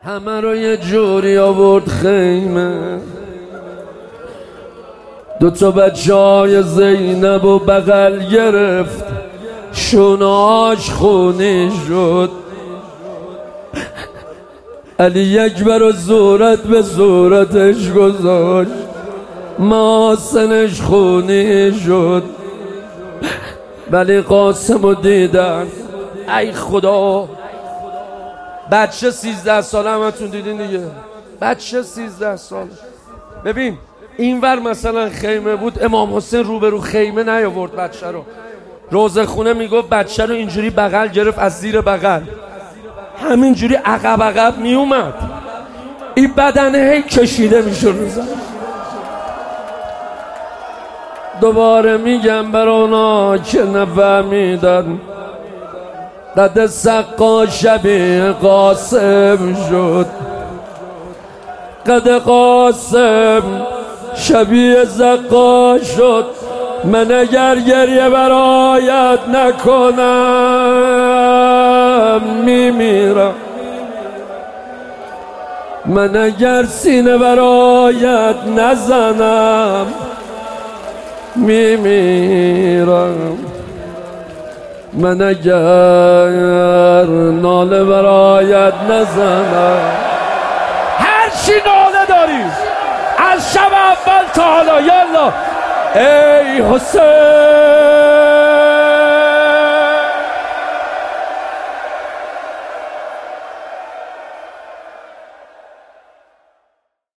همه رو یه جوری آورد خیمه، دوتا بچه‌های زینب و بغل گرفت، شوناش خونی شد. علی اکبر و زورت به زورتش گذاشت، محاسنش خونی شد. ولی قاسم رو دیدن، ای خدا، بچه 13 ساله همتون دیدین دیگه، بچه 13 ساله. ببین اینور مثلا خیمه بود، امام حسین روبرو خیمه نیاورد بچه رو، روزه خونه میگفت بچه رو اینجوری بغل گرفت، از زیر بغل همینجوری عقب عقب میومد، این بدنه هی کشیده میشد رو زمین. دوباره میگم بر اونا که نفهمیدن، قد سقا شبیه قاسم شد، قد قاسم شبیه زقا شد. من اگر گریه برایت نکنم میمیرم، من اگر سینه برایت نزنم میمیرم، من اگر ناله برایت نزنم. هر چی ناله داری از شب اول تا حالا، یالا ای حسین.